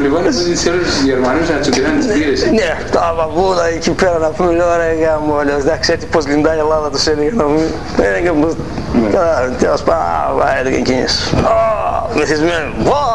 λοιπόν σε όλους τους Γερμανούς να τσουκράνε τις πύρες. Ναι, τα βαβούδα εκεί πέρα να πούμε, λέω ρε γάμο, λέω, δεν ξέρετε πως λιντά η Ελλάδα τους έλεγε να πούμε. Έλεγε πως, τέλος πάντων, έλεγε εκείνες. Μεθυσμένο,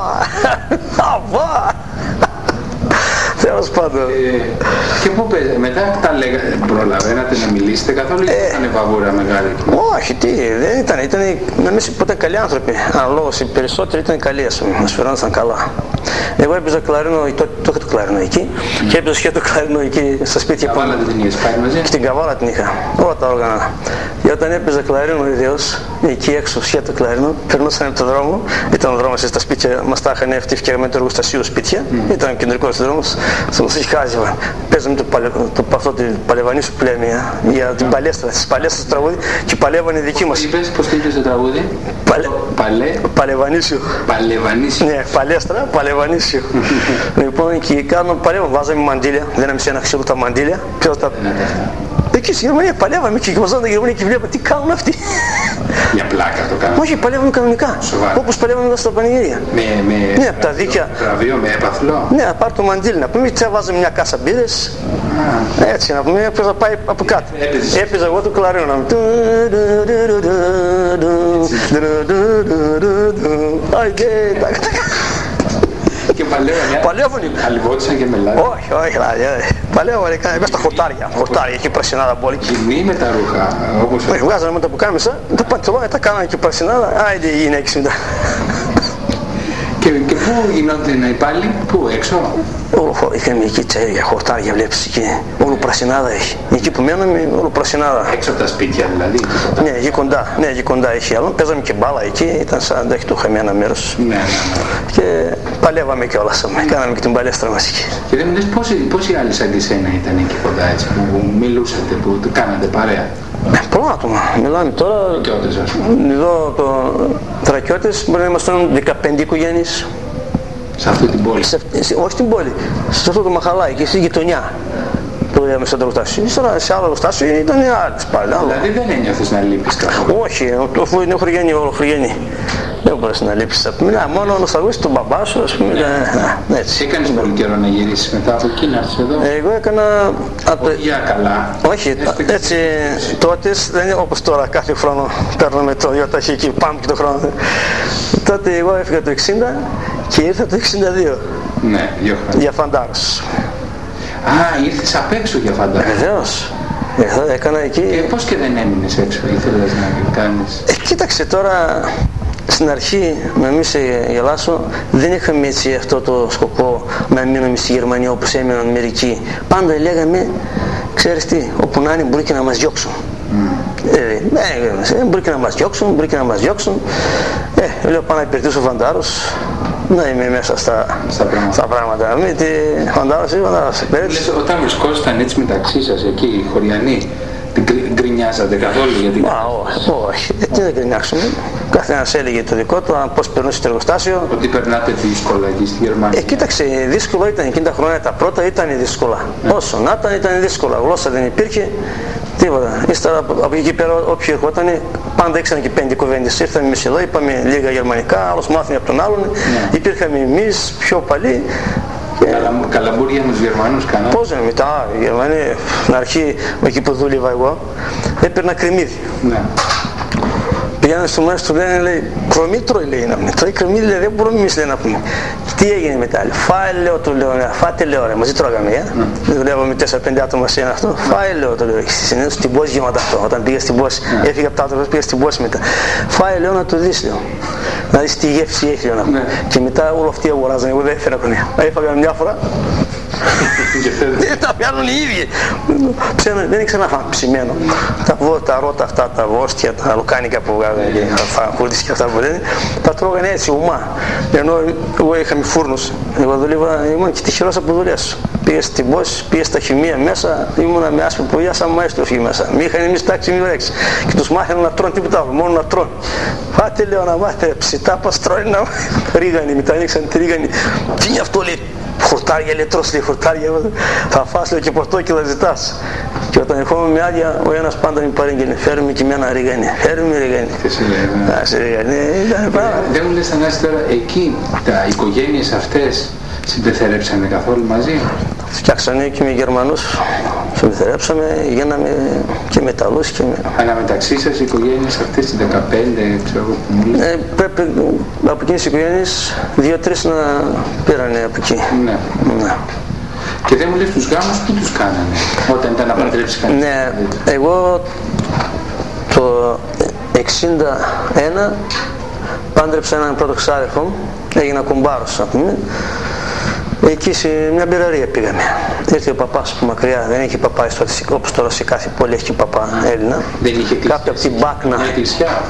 τέλος πάντων. Και πού παίζετε, μετά τα λέγατε, προλαβαίνατε να μιλήσετε καθόλου ή ήταν βαβούρα μεγάλη? Όχι, τι, δεν ήταν, νομίζω που ήταν καλοί άνθρωποι. Αναλόγως, οι περισσότεροι ήταν καλοί, ας πούμε, μας φερόντουσαν καλά. Εγώ έπαιζα κλαρίνο, το είχα το κλαρίνο εκεί και έπαιζα και το κλαρίνο εκεί στα σπίτια. Καβάλα την είχες πάρει μαζί? Και την καβάλα την είχα, όλα τα όργανα. Και όταν έπαιζα κλαρίνο ιδίως, εκεί έξω σχέτο κλαρίνο, περνούσαν από τον δρόμο, ήταν ο δρόμος στα σπίτια, μας τα είχαν αυτή φτιαγμένη του εργοστασίου σπίτια, ήταν ο κεντρικός δρόμος, θα μας είχε χάζευα. Παίζαμε αυτό το παλαιβανίσιο που λέμε, για την παλέστρα, στις παλέστρες του τραγούδι και παλεύανε δική μας. Πώς το είπες το τραγούδι? Παλαιβανίσιο. Παλαιβανίσιο. Ναι, παλέστρα, παλαιβανίσιο. Λοιπόν, και κάνουμε παλεύαμε, βάζαμε μαντήλια, δέναμε σε ένα ξύλο τα μαντήλια. Εκεί στη Γερμανία παλεύαμε και βάζαμε τα Γερμανία και βλέπαμε τι κάνουν αυτοί. Για πλάκα το κάναμε? Όχι, παλεύαμε κανονικά. Όπως παλεύαμε εδώ στα πανηγύρια. Ναι, από τα δίκαια. Βραβείο με έπαθλο? Ναι, πάρ' το μαντήλι να πούμε, και βάζαμε μια κάσα μπύρες. Έτσι να πούμε, έπαιζα πάει από κάτω. Έπαιζα εγώ το κλαρίνο να πούμε. Και παλεύανε. Αλυβώτησαν και μελάδι? Όχι, παλεύανε, μέσα στα χορτάρια, εκεί πρασινάδα πόλη. Κοινή με τα ρούχα, όπως... Όχι, βγάζανε με τα πουκάμισα, τα παντελόνια τα κάνανε και πρασινάδα, άιντε οι γυναίκες μετά. Και πού γινόταν οι πάλι, πού, έξω? Είχαμε εκεί τσέρια, χορτάρια, βλέπεις εκεί, όλο πρασινάδα έχει. Εκεί που μέναμε, όλο πρασινάδα. Έξω από τα σπίτια δηλαδή? Ναι, εκεί κοντά έχει άλλο. Παίζαμε και μπάλα εκεί, ήταν σαν το είχαμε ένα μέρος. Ναι. Και παλεύαμε κιόλας, κάναμε και την παλέστρα μας εκεί. Και δεν μου λες πόσοι άλλοι σαν και σένα ήταν εκεί κοντά, έτσι, που μιλούσατε, που το κάνατε παρέα? Πολλά άτομα. Μιλάμε τώρα. Τρακιώτες, ας πούμε. Εδώ Τρακιώτες μπορεί να ήμασταν 15 οικογένειες. Σε αυτή την πόλη? Όχι στην πόλη. Σε αυτό το μαχαλάκι και στη γειτονιά. Το είδαμε στο εργοστάσιο. Σε άλλο εργοστάσιο ήταν άλλες πάλι. Δηλαδή δεν ένιωθες να λείπεις καθόλου? Όχι, αφού είναι ολοχρογένει. Δεν μπορείς να λείψεις. Μιλά μόνο ο νοσταλγούς του μπαμπά σου, ας πούμε. Έτσι. Έκανες πολύ καιρό να γυρίσεις μετά από εκεί, να έρθεις εδώ? Εγώ έκανα... Για καλά. Όχι, έτσι τότε δεν είναι όπως τώρα κάθε χρόνο παίρνουμε το ιοταχή και πάμε και το χρόνο. Τότε εγώ έφυγα το 60 και ήρθα το 62. Ναι, 2 χρόνια. Για φαντάρους. Ήρθες απ' έξω για φαντάρους? Βεβαίως. Έκανα εκεί... Και πώς και δεν έμεινες έξω, ήθελες να κάνεις? Κοίταξε τώρα, στην αρχή, να μην σε γελάσω, δεν είχαμε έτσι αυτό το σκοπό να μείνουμε στη Γερμανία όπως έμειναν μερικοί. Πάντα λέγαμε, ξέρεις τι, όπου να είναι μπορεί και να μας διώξουν. Μπορεί και να μας διώξουν, μπορεί και να μας διώξουν. Λέω πάω να υπηρετήσω φαντάρους, να είμαι μέσα στα πράγματα. Μην τη φαντάρωση, όταν βρισκόσασταν έτσι μεταξύ σας εκεί, οι χωριανοί, γκρινιάζατε καθόλου? Γιατί... όχι, τι να γκρινιάξουμε. Καθένας έλεγε το δικό του, πώς περνούσε το εργοστάσιο. Ότι περνάτε δύσκολα εκεί στη Γερμανία? Κοίταξε, δύσκολο ήταν εκείνη τα χρόνια, τα πρώτα ήταν δύσκολα. Όσο να ήταν δύσκολα, γλώσσα δεν υπήρχε, τίποτα. Ύστερα από εκεί πέρα, όποιοι ερχόταν, πάντα ήξεραν και 5 κουβέντες. Ήρθαμε εμείς εδώ, είπαμε λίγα γερμανικά, άλλος μάθαμε από τον άλλον. Υπήρχαμε εμείς πιο παλιοί. Καλαμπούρια με τους Γερμανούς κάνατε? Πώς δεν, μετά οι Γερμανοί, στην αρχή, εκεί που δούλευα εγώ, έπαιρνα κρεμμύδι. Ναι. Πηγαίνανε στο μέρος του λένε, λέει, κρομί τρώει, λέει, να πούμε. Τρώει κρεμμύδι, λέει, δεν μπορούμε εμείς, λέει, να πούμε. Τι έγινε μετά, λέει, φάε, λέω, του λέω, φάτε, λέω, ρε, μαζί τρώγαμε, δουλεύαμε 4-5 άτομα σε ένα αυτό. Φάε, λέω, του λέω, συνήθως στην Πόση γινόταν αυτό, όταν πήγα στην Πόση, έφυγα από τα άτομα, πήγα στην Πόση μετά. Φάε, λέω, να το δεις, λέω. Να δεις τι γεύση έχει, λέω, να πούμε. Και μετά όλο αυτοί αγοράζανε, εγώ δεν έφερα κονία. Έφαγα μια φορά. Τα πιάνουν οι ίδιοι. Δεν ήξερα να φάνε ψημένο. Τα ρότα αυτά, τα βόστια, τα λουκάνικα που βγάζανε και τα κούρτις και αυτά που λένε, τα τρώγανε έτσι ουμά. Ενώ εγώ είχαμε φούρνους. Εγώ δούλευα, ήμουν και τυχερός από δουλειές. Πήγα στην Πόση, πήγα στα χημεία μέσα, ήμουνα με άσπρη ποδιά σαν μαέστρος εκεί μέσα. Μη είχαν εμείς τάξη μη βρέξει. Και τους μάθαιναν να τρώνε τίποτα άλλο, μόνο να τρώνε. Φάτε, λέω, να μάθετε ψητά πως τρώνε να... Ρίγανοι, μετά ανοίξαν τη ρίγανη. Τι είναι αυτό, λέει. Χορτάρια, λέει, τρως, λέει, χορτάρια, θα φας, λέει, και πορτόκιλα ζητάς. Και όταν ερχόμαι με άδεια, ο ένας πάντα με παρήγγελνε, φέρουμε και εμένα ρίγανη, φέρουμε ρίγανη. Δεν μου λες, Θανάση, τώρα εκεί, τα οικογένειες αυτές, Συμπεθερέψανε καθόλου μαζί? Φτιάξανε και με Γερμανούς, συμπεθερέψαμε, γίναμε και Μεταλλούς και... Αλλά μεταξύ σας οι οικογένειες αυτές τις 15, ξέρω εγώ που μου λες. Πρέπει από εκείνες οι οικογένειες 2-3 να πήρανε από εκεί. Ναι. Ναι. Και δεν μου λες τους γάμους που τους κάνανε όταν ήταν να παντρέψει κανείς? Ναι, εγώ το 61 πάντρεψα έναν πρώτο ξάδερφο μου, έγινα κουμπάρος, να πούμε. Εκεί σε μια μπειραρία πήγαμε. Ήρθε ο παπάς που μακριά, δεν έχει παπά όπως τώρα σε κάθε πόλη έχει παπά Έλληνα. Δεν είχε κάποια από την Μπάκνα. Μια εκκλησιά.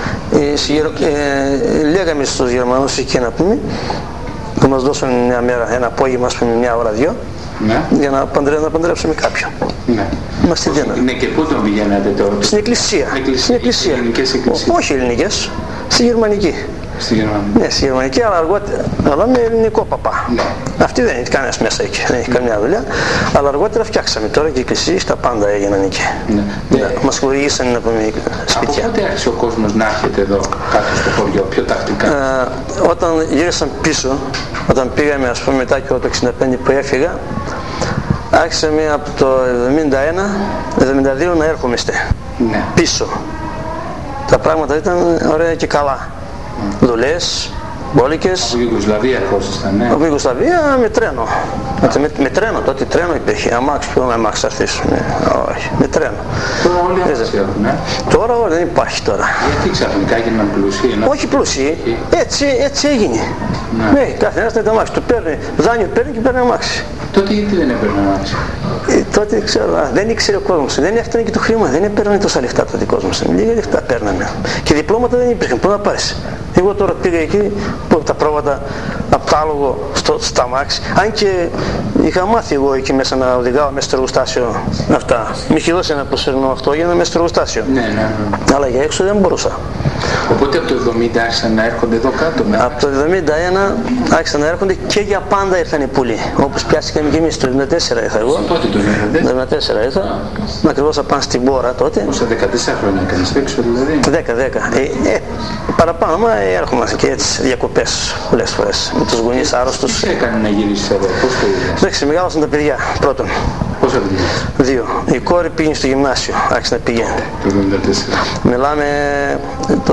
Λέγαμε στους Γερμανούς εκεί να πούμε, που μας δώσουν μια μέρα, ένα απόγευμα, ας πούμε, μια ώρα, δυο, ναι. Για να παντρέψουμε κάποιον. Ναι. Μας τη δίνανε. Ναι, και πού τον πηγαίνατε τώρα? Στην εκκλησία. Στην εκκλησία. Όχι ελληνικές, στη γερμανική. Στη γερμανική. Ναι, στη γερμανική, αλλά με ελληνικό παπά. Ναι. Αυτή δεν έχει κανένας μέσα εκεί, δεν έχει καμιά δουλειά. Αλλά αργότερα φτιάξαμε τώρα και εκκλησίες, τα πάντα έγιναν εκεί. Ναι. Μας χορηγήσαν να πούμε σπίτια. Από πότε άρχισε ο κόσμος να έρχεται εδώ κάτω στο χωριό, πιο τακτικά? Όταν γύρισαν πίσω, όταν πήγαμε, ας πούμε, μετά και το 65 που έφυγα, άρχισαμε από το 71-72 να έρχομαστε πίσω. Τα πράγματα ήταν ωραία και καλά. Δουλειές, μπόλικες. Από Ιουγκοσλαβία ερχόσασταν, ναι. Από Ιουγκοσλαβία με τρένο. Με τρένο, τότε τρένο υπήρχε. Αμάξι, ποιο αμάξι θα έρθεις? Όχι, με τρένο. Τώρα όλοι αμάξι έχουν, ναι. Τώρα δεν υπάρχει τώρα. Γιατί ξαφνικά έγιναν πλούσιοι? Όχι πλούσιοι, έτσι έγινε. Ναι, κάθε ένας ήταν αμάξι. Το παίρνει, δάνειο παίρνει και παίρνει αμάξι. Τότε γιατί δεν έπαιρνε αμάξι? Τότε ξέρω, δεν ήξερε ο κόσμος, δεν έφτανε και το χρήμα, δεν έπαιρνε τόσα λεφτά τότε ο κόσμος. Λίγα λεφτά παίρναμε. Και διπλώματα δεν υπήρχαν, πού να πάρεις? Εγώ τώρα πήγα εκεί, που τα πρόβατα από το άλογο στα αμάξι, αν και είχα μάθει εγώ εκεί μέσα να οδηγάω μέσα στο εργοστάσιο αυτά. Μη είχε δώσει ένα προσφέρνο αυτό για να μέσα στο εργοστάσιο. Ναι. Αλλά για έξω δεν μπορούσα. Οπότε από το 70 άρχισαν να έρχονται εδώ κάτω? Από το 71 άρχισαν να έρχονται και για πάντα ήρθαν οι πουλοί. Όπως πιάστηκαμε και εμείς, το 74 ήρθα εγώ. Πότε το 74 ήρθα, ακριβώς απάνω στην Μπόρα τότε. Όσα 14 χρόνια έκανες έξω δηλαδή? 10. Παραπάνω, μα έρχομαστε και έτσι διακοπές πολλές φορές με τους γονείς άρρωστους. Τι έκανε να γυρίσεις εδώ, πώς το είδες? Εντάξει, μεγάλωσαν τα παιδιά πρώτον. Πόσα παιδιά? 2. Η κόρη πήγαινε στο γυμνάσιο, άρχισε να πηγαίνει. Το 74. Μιλάμε το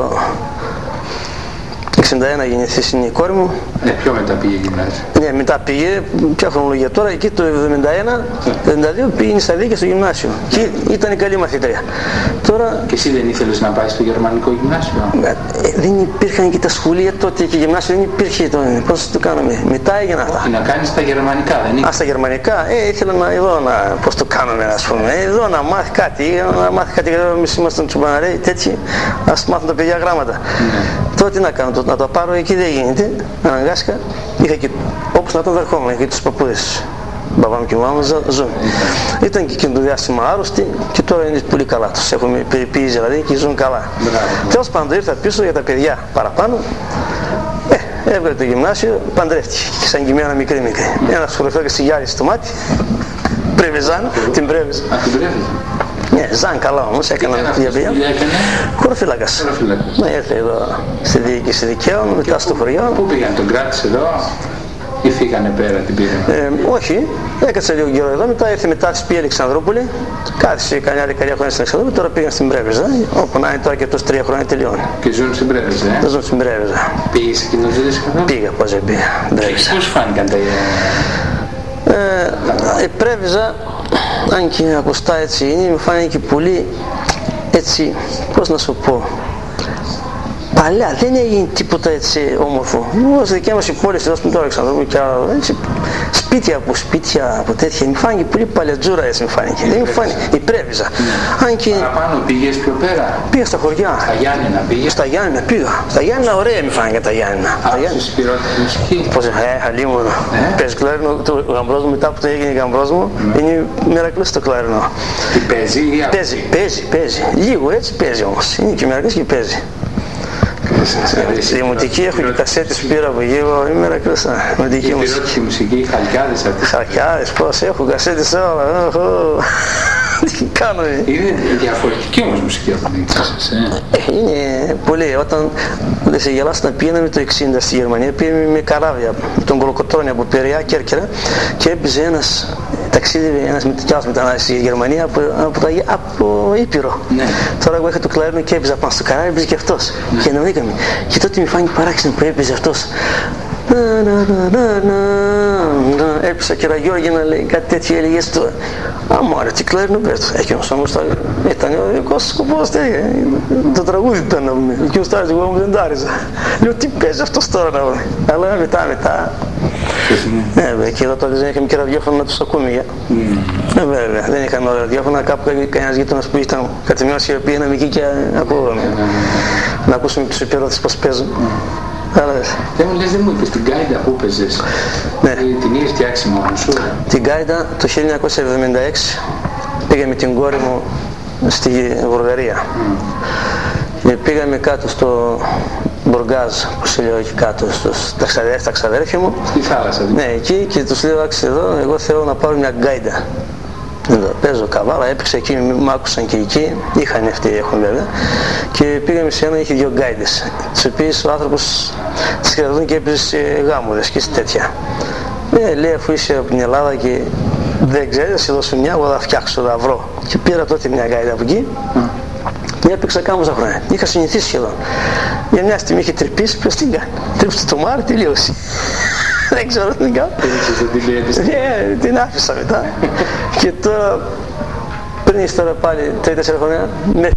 61 γεννηθείς είναι η κόρη μου. Ναι, πιο μετά πήγε γυμνάσιο. Ναι, μετά πήγε, ποια χρονολογία τώρα, εκεί το 71-72 πήγαινε στα Δίκαια στο γυμνάσιο. Και ήταν η καλή μαθήτρια. Τώρα... Και εσύ δεν ήθελες να πάει στο γερμανικό γυμνάσιο? Δεν υπήρχαν και τα σχολεία τότε και γυμνάσιο δεν υπήρχε τότε. Πώς το κάναμε? Μετά έγιναν αυτά. Να κάνεις τα γερμανικά, δεν είναι? Στα γερμανικά, ήθελα πώς το κάνουμε, ας πούμε. Εδώ να μάθει κάτι, εμείς ήμασταν τσουμπαναρέοι τέτοιοι, ας μάθουν τα παιδιά γράμματα. Τότε τι να κάνω, να το πάρω εκεί δεν γίνεται, αναγκάστηκα. Είχα και όπως να ήταν δερχόμενα, είχα και τους παππούδες. Μπαμπά μου και μάμα μου ζουν. Ήταν και εκείνο το διάστημα άρρωστοι και τώρα είναι πολύ καλά τους. Έχουμε περιποίηση δηλαδή και ζουν καλά. Τέλος πάντων ήρθα πίσω για τα παιδιά παραπάνω. Έβγαλε το γυμνάσιο, παντρεύτηκε και σαν και μια μικρή. Ένα σχολείο στη Γιάλη στο μάτι. Πρέβεζαν, την πρέβεζα. Ναι, ζαν καλά όμως, έκανα διαβία. Χωροφύλακας. Ναι, ήρθε εδώ στη διοίκηση δικαίων, μετά στο χωριό. Πού πήγαν, τον κράτησε εδώ ή φύγανε πέρα την πήραν? Όχι, έκατσα λίγο καιρό εδώ, μετά ήρθε μετά της πήγε Αλεξανδρούπολη. Κάθισε κανένα δεκαετία χρόνια στην Αλεξανδρούπολη, τώρα πήγαν στην Πρέβεζα. Όπου να είναι τώρα και αυτός 3 χρόνια τελειώνει. Και ζουν στην Πρέβεζα, Ζουν στην Πρέβεζα. Πήγες εκεί να ζήσεις καθόλου? Πήγα, πώς δεν πήγα. Πώς φάνηκαν τα η Πρέβεζα, αν και ακουστά έτσι είναι, μου φάνηκε πολύ έτσι, πώς να σου πω, παλιά, δεν έγινε τίποτα έτσι όμορφο. Στη δικιά μας η πόλη, στη δόση με το Αλεξανδρούπολη και άλλα, έτσι, σπίτια από τέτοια, μου φάνηκε πολύ παλιατζούρα έτσι μου φάνηκε. Δεν μου φάνηκε, η Πρέβεζα. Αν και... Παραπάνω πήγες πιο πέρα? Πήγα στα χωριά. Στα Γιάννενα πήγες? Στα Γιάννενα πήγα. Στα Γιάννενα ωραία μου φάνηκε τα Γιάννενα. Άκουσες πυρότητες μουσική? Πώς, χαλίμωνο. Παίζει κλαρινό, ο γαμπρός μου μετά που το έγινε γαμπρός μου, είναι μερακλής το κλαρινό. Τι παίζει ή παίζει. Λίγο έτσι παίζει όμως. Είναι και μερακλής και παίζει. Δημοτική έχω και κασέτες που πήρα από γύρω, είμαι μερακλής. Δημοτική μουσική, χαλκιάδες αυτές. Χαλκιάδες, πώς έχω κασέτες όλα. Τι κάνω, Είναι διαφορετική όμως μουσική από την σας, Είναι πολύ. Όταν δεν σε γελάσει να πήγαμε το 60 στη Γερμανία, πήγαμε με καράβια, με τον Κολοκοτρώνη από Περιά, Κέρκυρα και έπαιζε ένας ταξίδι, ένας μετανάστης στη Γερμανία από Ήπειρο. Ναι. Τώρα εγώ είχα το κλαρίνο και έπαιζα πάνω στο καράβι, έπαιζε και αυτός. Ναι. Και εννοήκαμε. Και τότε μου φάνηκε παράξενο που έπαιζε αυτός. Έπεισα και Γιώργη να λέει κάτι τέτοιο, έλεγε στο αμάρε τι κλαρίνο πες. Εκείνος όμως ήταν ο δικός σκοπός, το τραγούδι ήταν να πούμε. Εκείνος τάρες, εγώ όμως δεν τάριζα. Λέω τι παίζει αυτός τώρα να πούμε. Αλλά μετά. Και εδώ τότε δεν είχαμε και ραδιόφωνο να τους ακούμε. Βέβαια, δεν είχαμε όλα ραδιόφωνα. Κάπου κανένας γείτονας που ήταν κατεμιώσεις οι οποίοι ήταν εκεί και ακούγαμε. Να ακούσουμε τους υπηρώτες πως παίζουν. Δεν μου λες, δεν μου είπες την Γκάιντα που παίζες, ναι. Την είχες φτιάξει μόνος σου? Την Γκάιντα το 1976 πήγα με την κόρη μου στη Βουλγαρία. Πήγαμε κάτω στο Μπουργκάζ, που σε λέω εκεί κάτω, στα ξαδέρφια μου. Στη θάλασσα. Ναι, εκεί και τους λέω, άξι εδώ, εγώ θέλω να πάρω μια Γκάιντα. Εδώ, παίζω καβάλα, έπαιξα εκεί, μ' άκουσαν και εκεί, είχαν αυτοί, έχουν βέβαια. Και πήγαμε σε ένα, είχε 2 γκάιντες, τις οποίες ο άνθρωπος τις κρατούν και έπαιζε σε γάμουδες και σε τέτοια. Λέει, αφού είσαι από την Ελλάδα και δεν ξέρεις, θα σε δώσω μια, εγώ θα φτιάξω, θα βρω. Και πήρα τότε μια γκάιντα από εκεί. Και έπαιξα κάμποσα χρόνια. Είχα συνηθίσει σχεδόν. Για μια στιγμή είχε τρυπήσει, ποιος την κάνει. Τρύψε το μάρι, τελείωσε. Δεν ξέρω τι την κάνω. Την άφησα μετά. Και τώρα, πριν ύστερα πάλι 3-4 χρόνια,